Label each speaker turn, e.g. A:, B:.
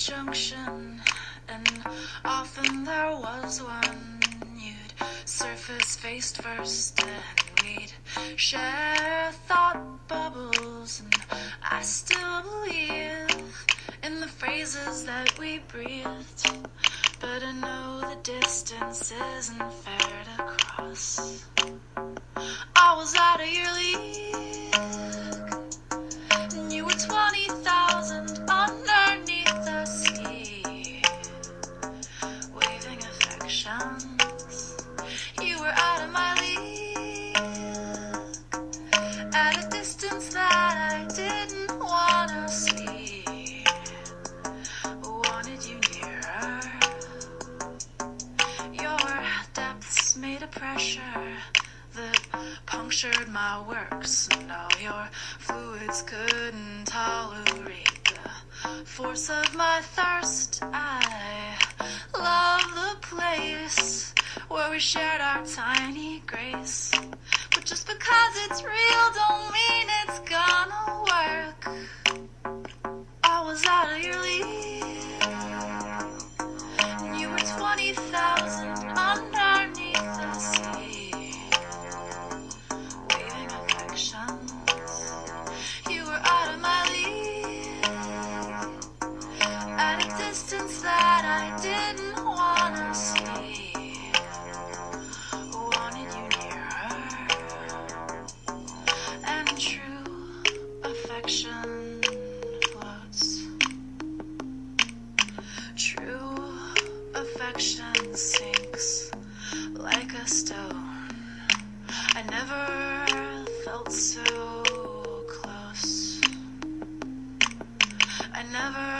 A: junction, and often there was one. You'd surface faced first, and we'd share thought bubbles, and I still believe in the phrases that we breathed, but I know the distance isn't fair to cross. I was out of your league, and you were 20,000 underneath the sea, waving affections. You were out of my league, at a distance that I didn't wanna see. Wanted you nearer. Your depths made a pressure that punctured my works, and all your fluids couldn't tolerate the force of my thirst. I love the place where we shared our tiny grace, but just because it's real don't mean it's gonna work. I was out of your league, and you were 20,000 underneath the sea, waving affections. You were out of my league, at a distance that I didn't wanna see. Wanted you nearer, and true affection floats. True affection sinks like a stone. I never felt so close. I never